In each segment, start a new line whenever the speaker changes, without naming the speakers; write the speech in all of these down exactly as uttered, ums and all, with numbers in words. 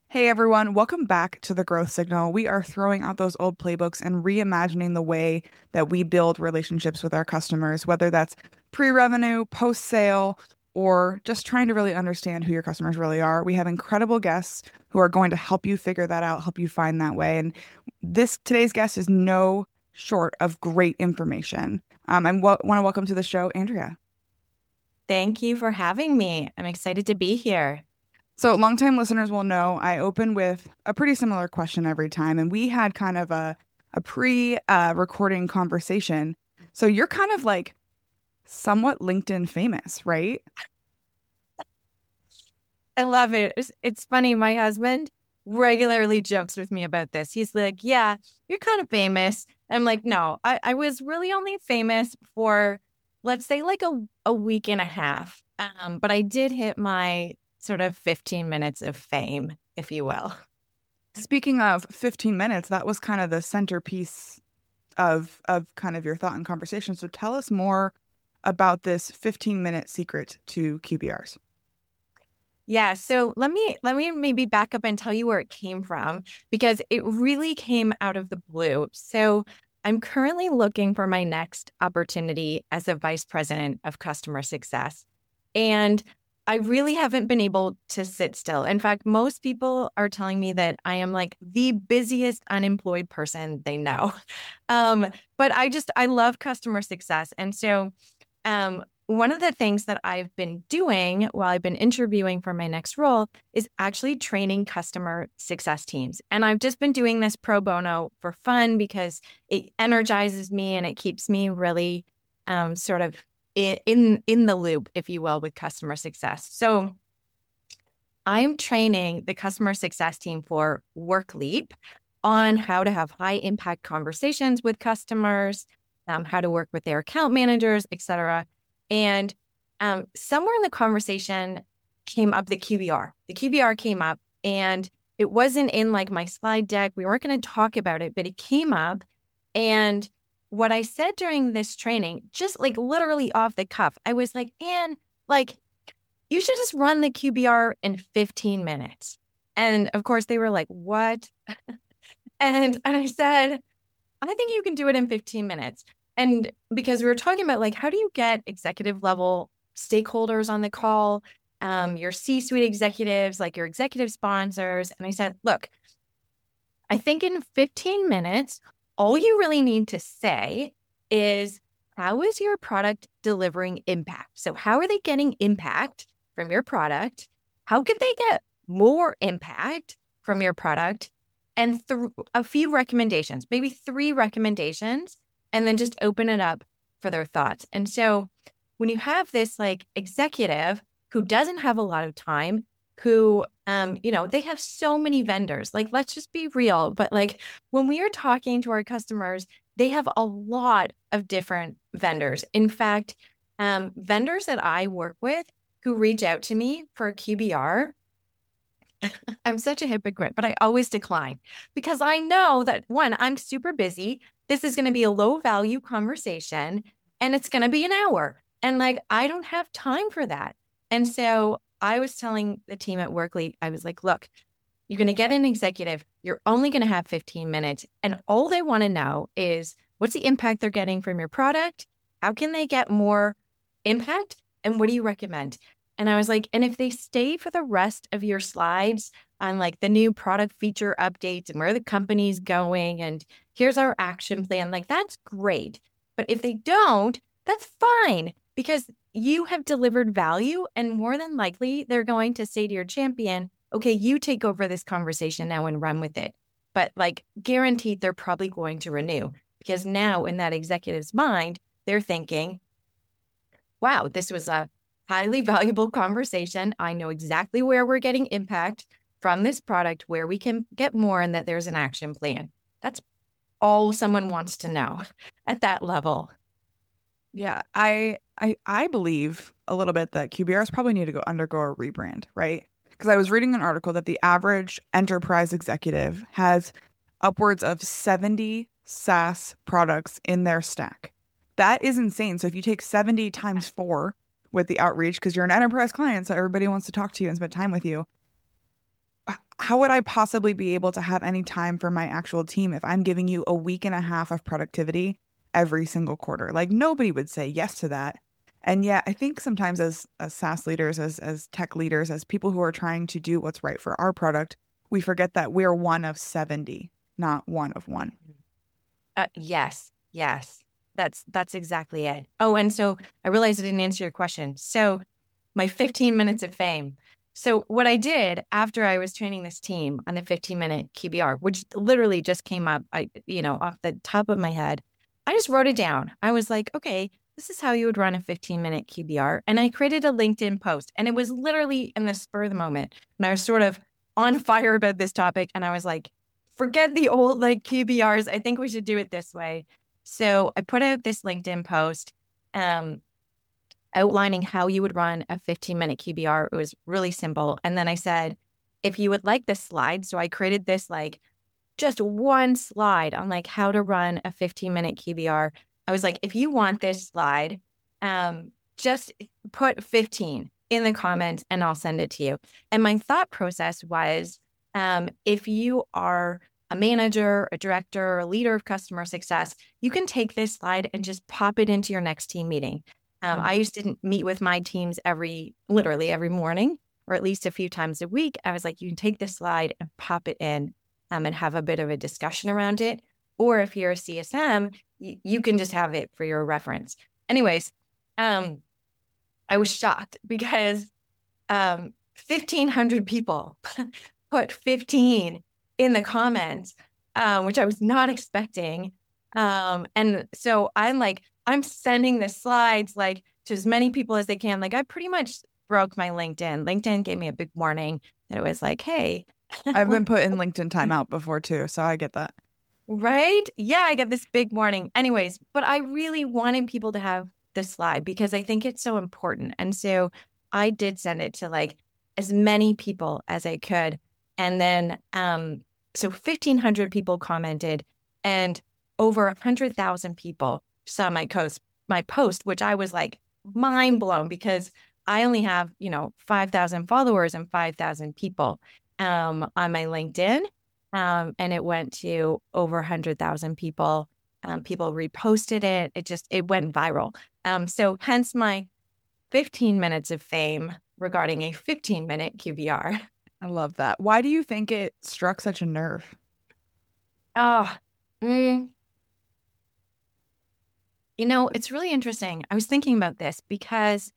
Hey everyone, welcome back to the Growth Signal. We are throwing out those old playbooks and reimagining the way that we build relationships with our customers, whether that's pre-revenue, post-sale, or just trying to really understand who your customers really are. We have incredible guests who are going to help you figure that out, help you find that way. And this today's guest is no short of great information. Um, I w want to welcome to the show, Andrea.
Thank you for having me. I'm excited to be here.
So, longtime listeners will know I open with a pretty similar question every time, and we had kind of a a pre uh, recording conversation. So you're kind of like somewhat LinkedIn famous, right?
I love it. It's, it's funny. My husband regularly jokes with me about this. He's like, yeah, you're kind of famous. I'm like, no, I, I was really only famous for, let's say, like a, a week and a half. Um, but I did hit my sort of fifteen minutes of fame, if you will.
Speaking of fifteen minutes, that was kind of the centerpiece of of kind of your thought and conversation. So tell us more about this fifteen minute secret to Q B Rs.
Yeah, so let me let me maybe back up and tell you where it came from because it really came out of the blue. So I'm currently looking for my next opportunity as a vice president of customer success. And I really haven't been able to sit still. In fact, most people are telling me that I am like the busiest unemployed person they know. Um, but I just I love customer success. And so um, one of the things that I've been doing while I've been interviewing for my next role is actually training customer success teams. And I've just been doing this pro bono for fun because it energizes me and it keeps me really um, sort of in, in in the loop, if you will, with customer success. So I'm training the customer success team for WorkLeap on how to have high impact conversations with customers, um, how to work with their account managers, et cetera. And um, somewhere in the conversation came up the Q B R. The Q B R came up and it wasn't in like my slide deck. We weren't going to talk about it, but it came up. And what I said during this training, just like literally off the cuff, I was like, Anne, like, you should just run the Q B R in fifteen minutes. And of course, they were like, what? And, and I said, I think you can do it in fifteen minutes. And because we were talking about like, how do you get executive level stakeholders on the call, um, your C-suite executives, like your executive sponsors. And I said, look, I think in fifteen minutes, all you really need to say is, how is your product delivering impact? So how are they getting impact from your product? How can they get more impact from your product? And th- a few recommendations, maybe three recommendations, and then just open it up for their thoughts. And so when you have this like executive who doesn't have a lot of time, who, um, you know, they have so many vendors, like, let's just be real. But like when we are talking to our customers, they have a lot of different vendors. In fact, um, vendors that I work with who reach out to me for Q B R, I'm such a hypocrite, but I always decline because I know that one, I'm super busy. This is going to be a low value conversation and it's going to be an hour. And like, I don't have time for that. And so I was telling the team at Workly, I was like, look, you're going to get an executive. You're only going to have fifteen minutes. And all they want to know is what's the impact they're getting from your product? How can they get more impact? And what do you recommend? And I was like, and if they stay for the rest of your slides on like the new product feature updates and where the company's going, and here's our action plan, like that's great. But if they don't, that's fine because you have delivered value. And more than likely, they're going to say to your champion, okay, you take over this conversation now and run with it. But like guaranteed, they're probably going to renew because now in that executive's mind, they're thinking, wow, this was a highly valuable conversation. I know exactly where we're getting impact from this product, where we can get more, and that there's an action plan. That's all someone wants to know at that level.
Yeah, I I I believe a little bit that Q B Rs probably need to go undergo a rebrand, right? Because I was reading an article that the average enterprise executive has upwards of seventy SaaS products in their stack. That is insane. So if you take seventy times four with the outreach, because you're an enterprise client, so everybody wants to talk to you and spend time with you. how would I possibly be able to have any time for my actual team if I'm giving you a week and a half of productivity every single quarter? Like nobody would say yes to that. And yet I think sometimes as, as SaaS leaders, as, as tech leaders, as people who are trying to do what's right for our product, we forget that we're one of seventy, not one of one.
Uh, yes, yes, that's that's exactly it. Oh, and so I realized I didn't answer your question. So my fifteen minutes of fame. So what I did after I was training this team on the fifteen minute Q B R, which literally just came up, I you know, off the top of my head, I just wrote it down. I was like, okay, this is how you would run a fifteen minute Q B R. And I created a LinkedIn post, and it was literally in the spur of the moment. And I was sort of on fire about this topic. And I was like, forget the old like Q B Rs. I think we should do it this way. So I put out this LinkedIn post um, outlining how you would run a fifteen minute Q B R. It was really simple. And then I said, if you would like this slide, so I created this like just one slide on like how to run a fifteen minute Q B R. I was like, if you want this slide, um, just put fifteen in the comments and I'll send it to you. And my thought process was, um, if you are a manager, a director, a leader of customer success, you can take this slide and just pop it into your next team meeting. Um, I used to meet with my teams every, literally every morning, or at least a few times a week. I was like, you can take this slide and pop it in um, and have a bit of a discussion around it. Or if you're a C S M, y- you can just have it for your reference. Anyways, um, I was shocked because um, fifteen hundred people put fifteen in the comments, um, which I was not expecting. Um, and so I'm like, I'm sending the slides like to as many people as they can. Like I pretty much broke my LinkedIn. LinkedIn gave me a big warning that it was like, hey.
I've been put in LinkedIn timeout before too, so I get that.
Right? Yeah, I get this big warning. Anyways, but I really wanted people to have the slide because I think it's so important. And so I did send it to like as many people as I could. And then, um, so fifteen hundred people commented and over one hundred thousand people saw my post, my post, which I was like mind blown because I only have, you know, five thousand followers and five thousand people um, on my LinkedIn. Um, and it went to over one hundred thousand people. Um, people reposted it. It just, it went viral. Um, so hence my fifteen minutes of fame regarding a fifteen minute Q B R.
I love that. Why do you think it struck such a nerve?
Oh, mm, you know, it's really interesting. I was thinking about this because,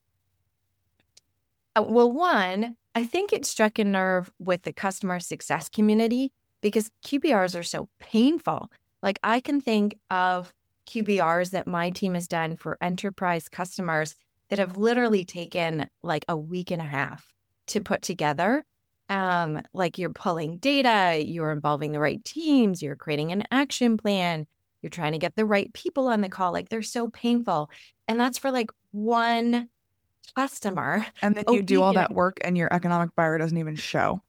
uh, well, one, I think it struck a nerve with the customer success community because Q B Rs are so painful. Like I can think of Q B Rs that my team has done for enterprise customers that have literally taken like a week and a half to put together. Um, like you're pulling data, you're involving the right teams, you're creating an action plan, you're trying to get the right people on the call. Like they're so painful. And that's for like one customer.
And then you do all that work and your economic buyer doesn't even show.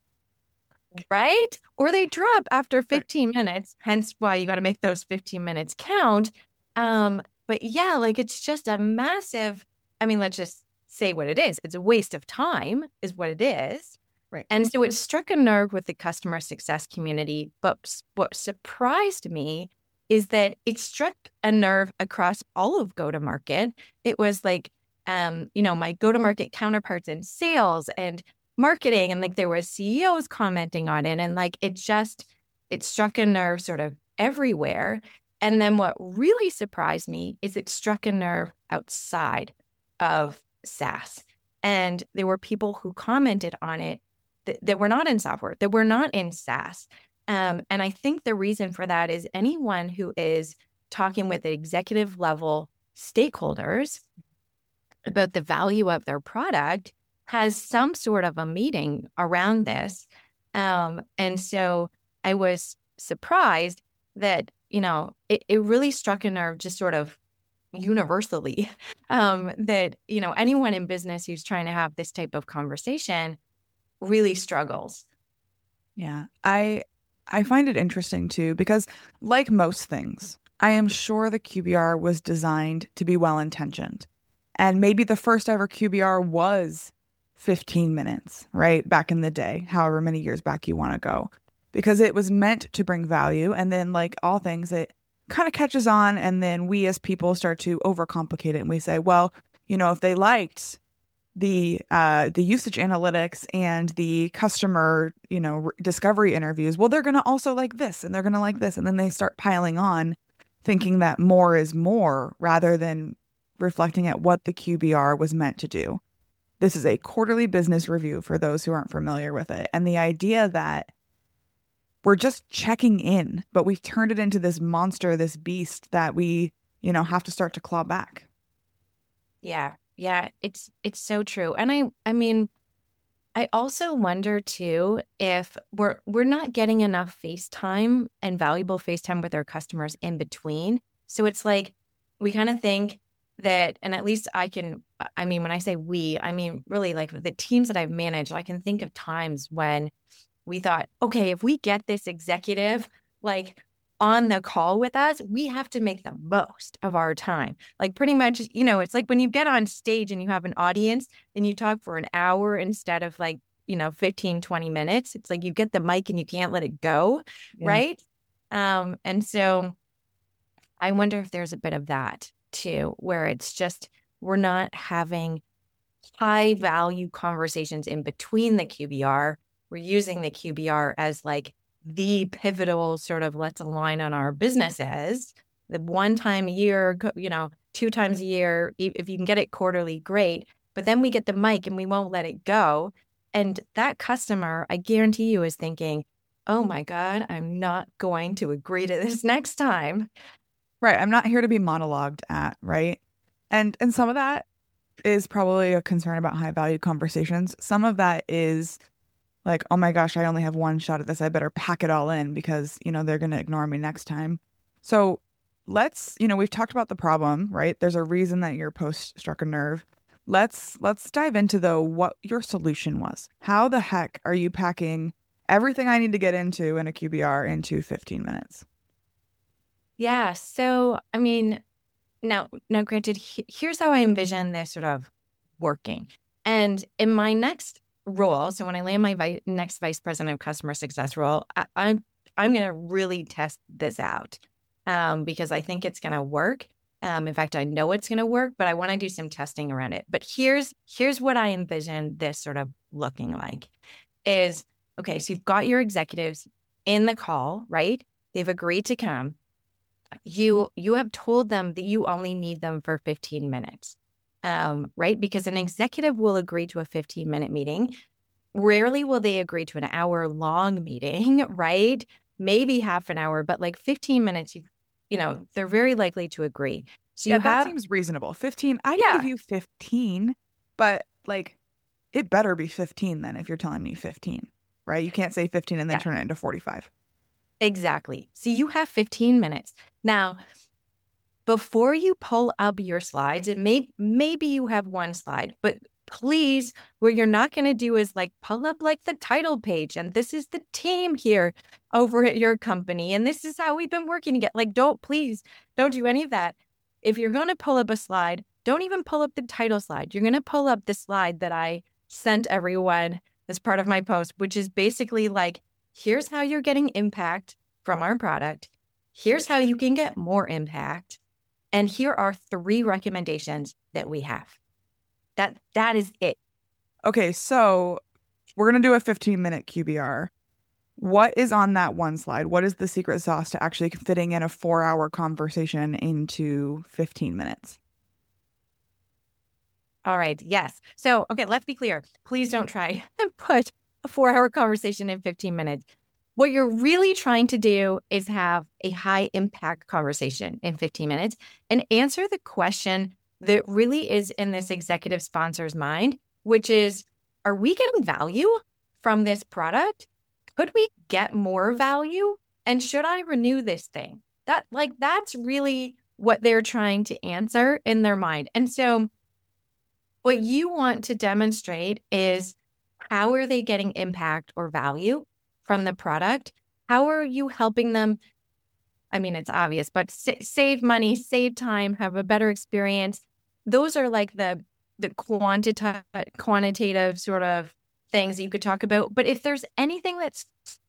Right? Or they drop after fifteen minutes, hence why you got to make those fifteen minutes count. Um, but yeah, like it's just a massive, I mean, let's just say what it is. It's a waste of time is what it is.
Right.
And so it struck a nerve with the customer success community. But what surprised me is that it struck a nerve across all of go-to-market. It was like, um, you know, my go-to-market counterparts in sales and marketing, and like there were C E Os commenting on it. And like it just, it struck a nerve sort of everywhere. And then what really surprised me is it struck a nerve outside of SaaS. And there were people who commented on it that, that were not in software, that were not in SaaS. Um, and I think the reason for that is anyone who is talking with executive level stakeholders about the value of their product has some sort of a meeting around this. Um, and so I was surprised that, you know, it, it really struck a nerve just sort of universally um, that, you know, anyone in business who's trying to have this type of conversation really struggles.
Yeah, I I find it interesting too, because like most things, I am sure the Q B R was designed to be well-intentioned. And maybe the first ever Q B R was fifteen minutes, right? Back in the day, however many years back you want to go, because it was meant to bring value. And then, like all things, it kind of catches on. And then we as people start to overcomplicate it. And we say, well, you know, if they liked the uh, the usage analytics and the customer, you know, r- discovery interviews, well, they're going to also like this and they're going to like this. And then they start piling on, thinking that more is more rather than reflecting at what the Q B R was meant to do. This is a quarterly business review for those who aren't familiar with it. And the idea that we're just checking in, but we've turned it into this monster, this beast that we, you know, have to start to claw back.
Yeah. Yeah, it's it's so true. And I I mean, I also wonder too if we're we're not getting enough face time and valuable face time with our customers in between. So it's like we kind of think that, and at least I can, I mean, when I say we, I mean really like the teams that I've managed, I can think of times when we thought, okay, if we get this executive like on the call with us, we have to make the most of our time. Like pretty much, you know, it's like when you get on stage and you have an audience and you talk for an hour instead of like, you know, fifteen, twenty minutes. It's like you get the mic and you can't let it go. Yeah. Right. Um, and so I wonder if there's a bit of that too, where it's just, we're not having high value conversations in between the Q B R. We're using the Q B R as like the pivotal sort of let's align on our businesses, the one time a year, you know, two times a year, if you can get it quarterly, great. But then we get the mic and we won't let it go. And that customer, I guarantee you, is thinking, oh my God, I'm not going to agree to this next time.
Right. I'm not here to be monologued at, right? And and some of that is probably a concern about high value conversations. Some of that is like, oh my gosh, I only have one shot at this. I better pack it all in because, you know, they're going to ignore me next time. So let's, you know, we've talked about the problem, right? There's a reason that your post struck a nerve. Let's let's dive into though what your solution was. How the heck are you packing everything I need to get into in a Q B R into fifteen minutes?
Yeah. So, I mean, now, now granted, he- here's how I envision this sort of working. And in my next role, so when I land my vi- next vice president of customer success role, I, I'm I'm going to really test this out um, because I think it's going to work. Um, in fact, I know it's going to work, but I want to do some testing around it. But here's here's what I envision this sort of looking like is, okay, so you've got your executives in the call, right? They've agreed to come. You you have told them that you only need them for fifteen minutes. Um, right? Because an executive will agree to a fifteen minute meeting. Rarely will they agree to an hour long meeting, right? Maybe half an hour, but like fifteen minutes, you, you know, they're very likely to agree. So
yeah,
you
that
have,
seems reasonable. fifteen, I can
yeah,
give you fifteen, but like it better be fifteen then if you're telling me fifteen, right? You can't say fifteen and then
yeah,
turn it into forty-five.
exactly. So you have fifteen minutes. Now, before you pull up your slides, it may maybe you have one slide, but please, what you're not going to do is like pull up like the title page and this is the team here over at your company and this is how we've been working to get like don't please don't do any of that. If you're going to pull up a slide, don't even pull up the title slide. You're going to pull up the slide that I sent everyone as part of my post, which is basically like, here's how you're getting impact from our product. Here's how you can get more impact. And here are three recommendations that we have. That that is it.
Okay, so we're going to do a fifteen minute Q B R. What is on that one slide? What is the secret sauce to actually fitting in a four hour conversation into fifteen minutes?
All right. Yes. So, okay, let's be clear. Please don't try and put a four hour conversation in fifteen minutes. What you're really trying to do is have a high impact conversation in fifteen minutes and answer the question that really is in this executive sponsor's mind, which is, are we getting value from this product? Could we get more value? And should I renew this thing? That like, that's really what they're trying to answer in their mind. And so what you want to demonstrate is how are they getting impact or value from the product? How are you helping them? I mean, it's obvious, but sa- save money, save time, have a better experience. Those are like the the quantitative quantitative sort of things that you could talk about. But if there's anything that's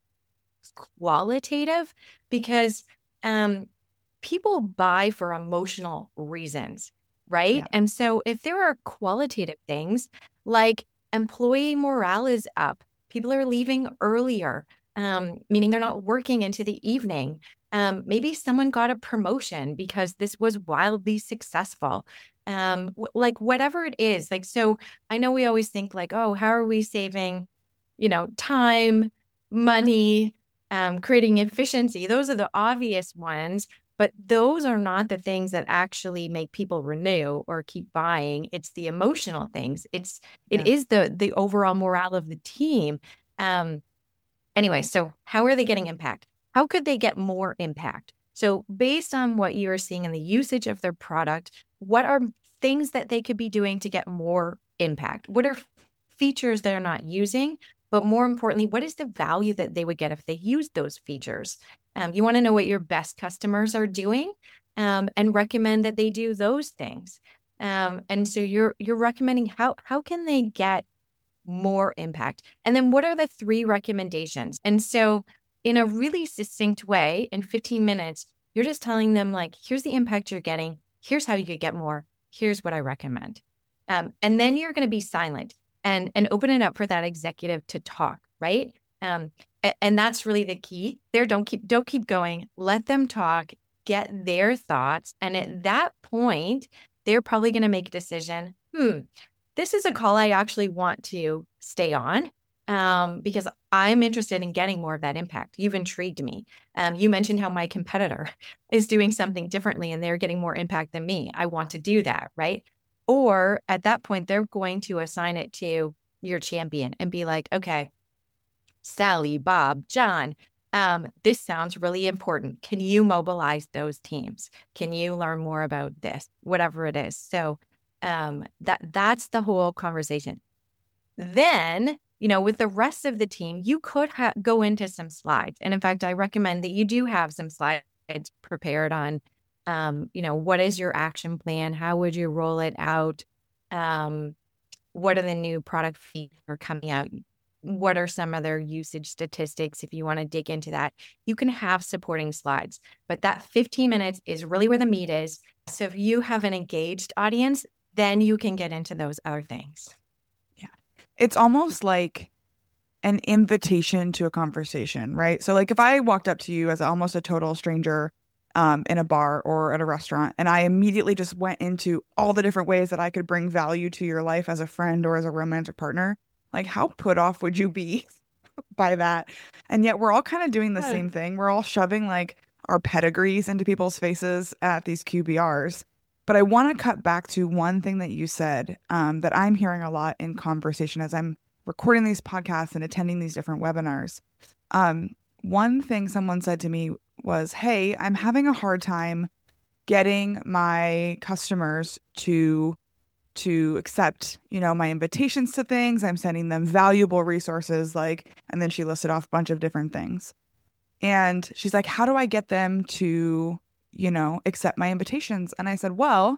qualitative, because um, people buy for emotional reasons, right?
Yeah.
And so if there are qualitative things like employee morale is up, people are leaving earlier, um, meaning they're not working into the evening. Um, maybe someone got a promotion because this was wildly successful. Um, w- like whatever it is, like, so I know we always think like, oh, how are we saving, you know, time, money, um, creating efficiency? Those are the obvious ones, but those are not the things that actually make people renew or keep buying. It's the emotional things. It's, it
Yeah.
is the, the overall morale of the team. Um, Anyway, so how are they getting impact? How could they get more impact? So based on what you are seeing in the usage of their product, what are things that they could be doing to get more impact? What are features they're not using? But more importantly, what is the value that they would get if they used those features? Um, you want to know what your best customers are doing, um, and recommend that they do those things. Um, and so you're you're recommending how how can they get more impact? And then what are the three recommendations? And so in a really succinct way, in fifteen minutes, you're just telling them like, here's the impact you're getting. Here's how you could get more. Here's what I recommend. Um, and then you're going to be silent and, and open it up for that executive to talk, right? Um, a- and that's really the key there. Don't keep, don't keep going. Let them talk, get their thoughts. And at that point, they're probably going to make a decision. Hmm, this is a call I actually want to stay on, um, because I'm interested in getting more of that impact. You've intrigued me. Um, you mentioned how my competitor is doing something differently and they're getting more impact than me. I want to do that, right? Or at that point, they're going to assign it to your champion and be like, okay, Sally, Bob, John, um, this sounds really important. Can you mobilize those teams? Can you learn more about this? Whatever it is. So um, that that's the whole conversation. Then, you know, with the rest of the team, you could ha- go into some slides. And in fact, I recommend that you do have some slides prepared on, um, you know, what is your action plan? How would you roll it out? Um, what are the new product features coming out? What are some other usage statistics? If you want to dig into that, you can have supporting slides, but that fifteen minutes is really where the meat is. So if you have an engaged audience, then you can get into those other things.
Yeah. It's almost like an invitation to a conversation, right? So like if I walked up to you as almost a total stranger um, in a bar or at a restaurant, and I immediately just went into all the different ways that I could bring value to your life as a friend or as a romantic partner, like how put off would you be by that? And yet we're all kind of doing the
Yeah.
same thing. We're all shoving like our pedigrees into people's faces at these Q B Rs. But I want to cut back to one thing that you said um, that I'm hearing a lot in conversation as I'm recording these podcasts and attending these different webinars. Um, one thing someone said to me was, hey, I'm having a hard time getting my customers to to accept, you know, my invitations to things. I'm sending them valuable resources like, and then she listed off a bunch of different things. And she's like, how do I get them to, you know, accept my invitations? And I said, well,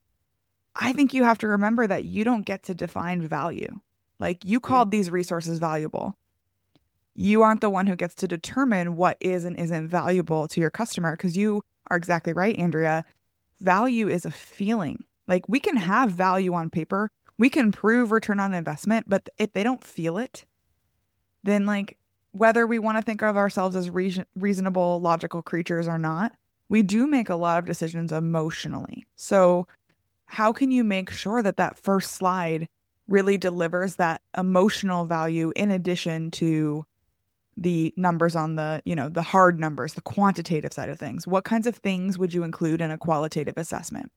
I think you have to remember that you don't get to define value. Like you called these resources valuable. You aren't the one who gets to determine what is and isn't valuable to your customer because you are exactly right, Andrea. Value is a feeling. Like we can have value on paper, we can prove return on investment, but if they don't feel it, then like whether we want to think of ourselves as reason- reasonable, logical creatures or not, we do make a lot of decisions emotionally. So how can you make sure that that first slide really delivers that emotional value in addition to the numbers on the, you know, the hard numbers, the quantitative side of things? What kinds of things would you include in a qualitative assessment?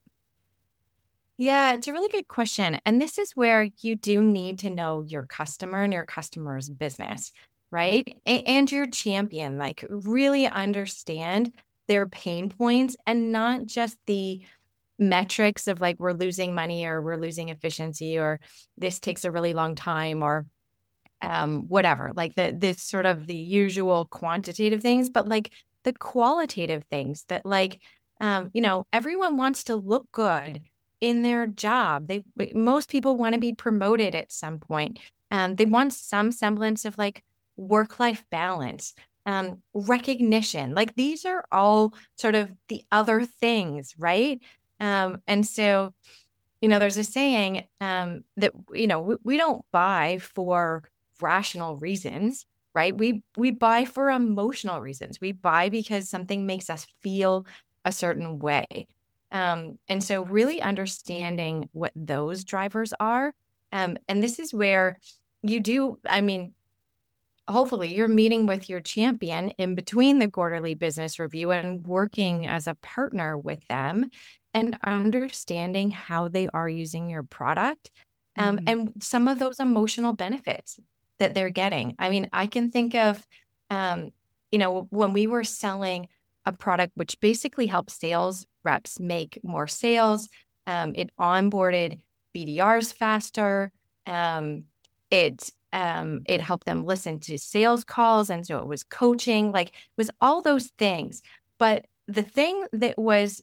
Yeah, it's a really good question. And this is where you do need to know your customer and your customer's business, right? A- and your champion, like really understand their pain points and not just the metrics of like we're losing money or we're losing efficiency or this takes a really long time or um whatever, like the this sort of the usual quantitative things, but like the qualitative things that like um you know everyone wants to look good in their job. They most people want to be promoted at some point. Um, they want some semblance of like work-life balance, um, recognition. Like these are all sort of the other things, right? Um, and so, you know, there's a saying um, that, you know, we, we don't buy for rational reasons, right? We we buy for emotional reasons. We buy because something makes us feel a certain way. Um, and so really understanding what those drivers are. Um, and this is where you do, I mean, hopefully you're meeting with your champion in between the quarterly business review and working as a partner with them and understanding how they are using your product, um,
Mhm.
and some of those emotional benefits that they're getting. I mean, I can think of, um, you know, when we were selling a product which basically helps sales reps make more sales, um, it onboarded B D Rs faster. Um, it um, it helped them listen to sales calls. And so it was coaching, like it was all those things. But the thing that was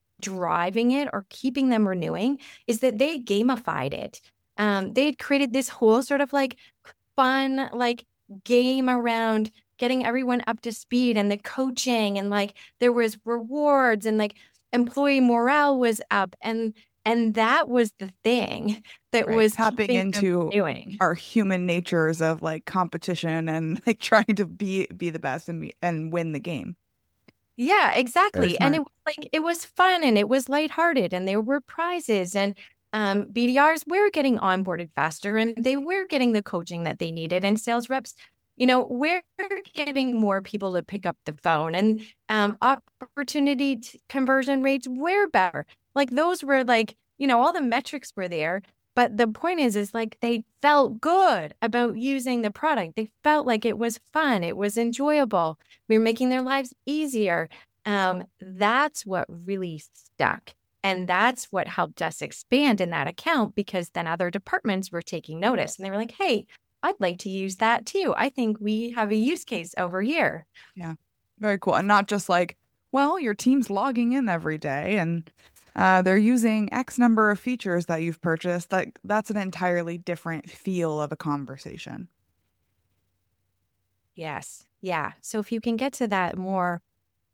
driving it or keeping them renewing is that they gamified it. Um, they had created this whole sort of like fun, like game around getting everyone up to speed and the coaching, and like there was rewards and like employee morale was up, and and that was the thing that
Right.
was
Tapping
keeping them
into
doing.
our human natures of like competition and like trying to be be the best and be, and win the game.
Yeah,
Very
exactly. And it
smart.
was like it was fun and it was lighthearted and there were prizes, and um, B D Rs were getting onboarded faster and they were getting the coaching that they needed, and sales reps, you know, we're getting more people to pick up the phone, and um, opportunity t- conversion rates were better. Like those were like, you know, all the metrics were there. But the point is, is like they felt good about using the product. They felt like it was fun. It was enjoyable. We were making their lives easier. Um, that's what really stuck. And that's what helped us expand in that account, because then other departments were taking notice and they were like, hey, I'd like to use that too. I think we have a use case over here.
Yeah. Very cool. And not just like, well, your team's logging in every day and uh, they're using X number of features that you've purchased. Like that's an entirely different feel of a conversation.
Yes. Yeah. So if you can get to that more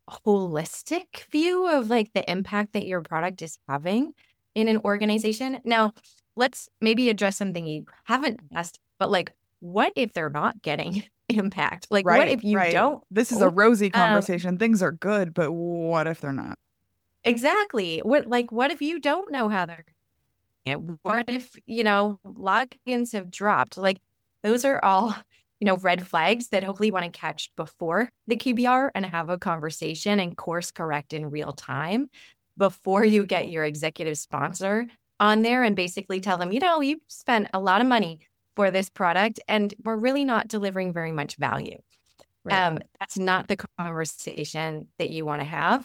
holistic view of like the impact that your product is having in an organization. Now, let's maybe address something you haven't asked, but like, what if they're not getting impact? Like, what
Right,
if you
right.
don't
This is a
know?
rosy
Um,
conversation. Things are good, but what if they're not?
exactly. What, like, what if you don't know how they're And what if, you know, logins have dropped? Like those are all, you know, red flags that hopefully you want to catch before the Q B R and have a conversation and course correct in real time before you get your executive sponsor on there and basically tell them, you know, you spent a lot of money for this product and we're really not delivering very much value.
Right.
Um, that's not the conversation that you want to have.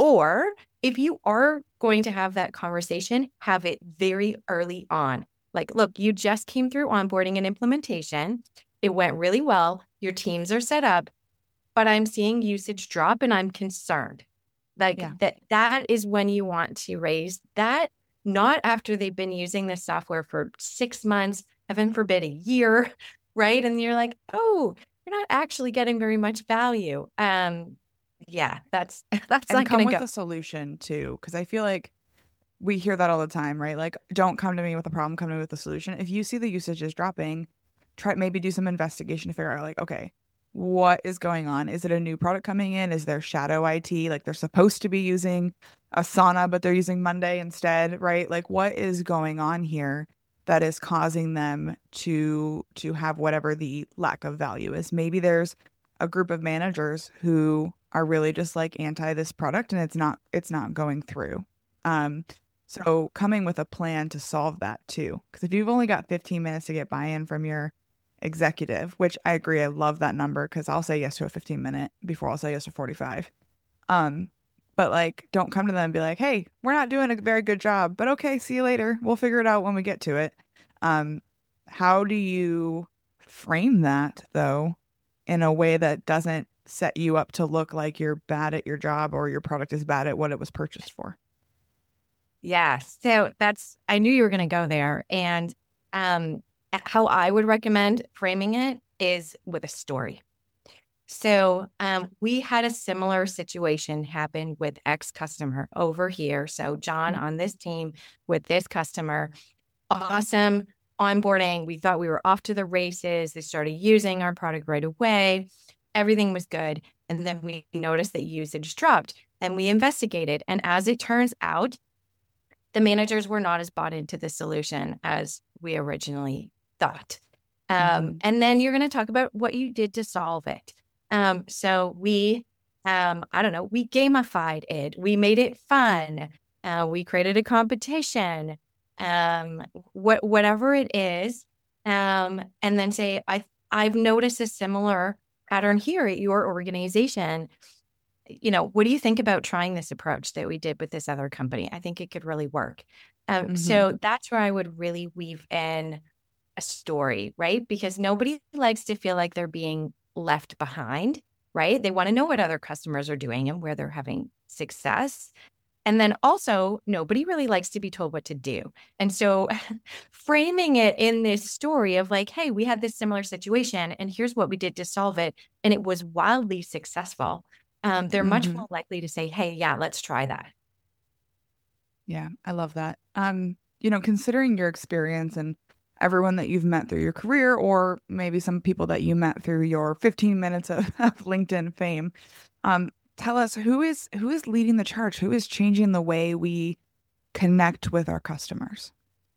Or if you are going to have that conversation, have it very early on. Like, look, you just came through onboarding and implementation. It went really well. Your teams are set up, but I'm seeing usage drop and I'm concerned. Like
Yeah.
that, that is when you want to raise that, not after they've been using this software for six months, heaven forbid a year, right? And you're like, oh, you're not actually getting very much value. Um, yeah, that's that's
And
not
come
gonna
with
go.
a solution too, because I feel like we hear that all the time, right? Like, don't come to me with a problem, come to me with a solution. If you see the usage is dropping, try maybe do some investigation to figure out like, okay, what is going on? Is it a new product coming in? Is there shadow I T? Like they're supposed to be using Asana, but they're using Monday instead, right? Like what is going on here that is causing them to to have whatever the lack of value is? Maybe there's a group of managers who are really just like anti this product and it's not it's not going through. Um, so coming with a plan to solve that too. Because if you've only got fifteen minutes to get buy-in from your executive, which I agree, I love that number because I'll say yes to a fifteen minute before I'll say yes to forty-five. Um, but like, don't come to them and be like, hey, we're not doing a very good job, but okay, see you later. We'll figure it out when we get to it. Um, how do you frame that though in a way that doesn't set you up to look like you're bad at your job or your product is bad at what it was purchased for?
Yeah. So that's, I knew you were going to go there. And um, how I would recommend framing it is with a story. So um, we had a similar situation happen with X customer over here. So John on this team with this customer, awesome onboarding. We thought we were off to the races. They started using our product right away. Everything was good. And then we noticed that usage dropped and we investigated. And as it turns out, the managers were not as bought into the solution as we originally thought. Um, mm-hmm. And then you're going to talk about what you did to solve it. Um, so we, um, I don't know, we gamified it. We made it fun. Uh, we created a competition, um, what, whatever it is. Um, and then say, I, I've noticed a similar pattern here at your organization. You know, what do you think about trying this approach that we did with this other company? I think it could really work. Um, mm-hmm. So that's where I would really weave in a story, right? Because nobody likes to feel like they're being left behind, right? They want to know what other customers are doing and where they're having success. And then also, nobody really likes to be told what to do. And so framing it in this story of like, hey, we had this similar situation and here's what we did to solve it. And it was wildly successful. Um, they're much mm-hmm. more likely to say, hey, yeah, let's try that.
Yeah, I love that. Um, you know, considering your experience and everyone that you've met through your career, or maybe some people that you met through your fifteen minutes of, of LinkedIn fame, um, tell us who is who is leading the charge? Who is changing the way we connect with our customers?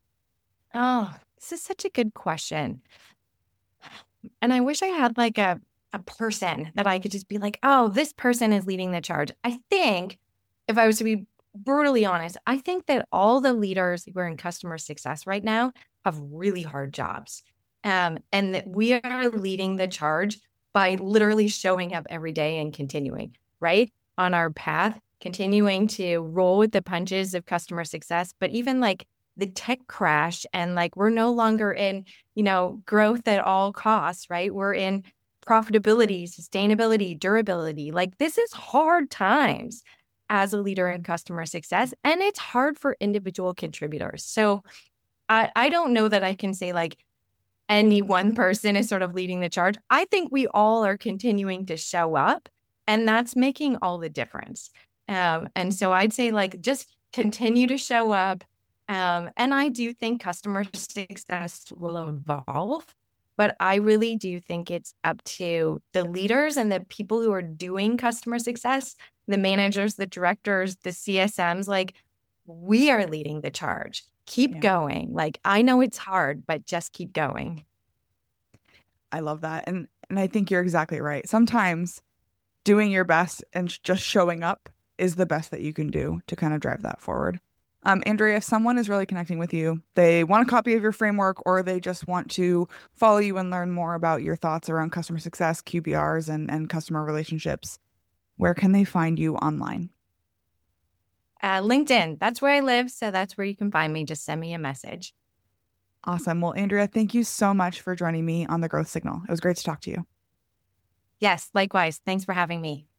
Oh, this is such a good question. And I wish I had like a a person that I could just be like, oh, this person is leading the charge. I think if I was to be brutally honest, I think that all the leaders who are in customer success right now have really hard jobs. Um, and that we are leading the charge by literally showing up every day and continuing, right? On our path, continuing to roll with the punches of customer success, but even like the tech crash and like we're no longer in, you know, growth at all costs, right? We're in profitability, sustainability, durability. Like this is hard times as a leader in customer success. And it's hard for individual contributors. So I, I don't know that I can say like any one person is sort of leading the charge. I think we all are continuing to show up and that's making all the difference. Um, and so I'd say like just continue to show up. Um, and I do think customer success will evolve. But I really do think it's up to the leaders and the people who are doing customer success, the managers, the directors, the C S Ms, like we are leading the charge. Keep yeah. going. Like I know it's hard, but just keep going.
I love that. And and I think you're exactly right. Sometimes doing your best and just showing up is the best that you can do to kind of drive that forward. Um, Andrea, if someone is really connecting with you, they want a copy of your framework, or they just want to follow you and learn more about your thoughts around customer success, Q B Rs, and, and customer relationships, where can they find you online?
Uh, LinkedIn. That's where I live. So that's where you can find me. Just send me a message.
Awesome. Well, Andrea, thank you so much for joining me on The Growth Signal. It was great to talk to you.
Yes, likewise. Thanks for having me.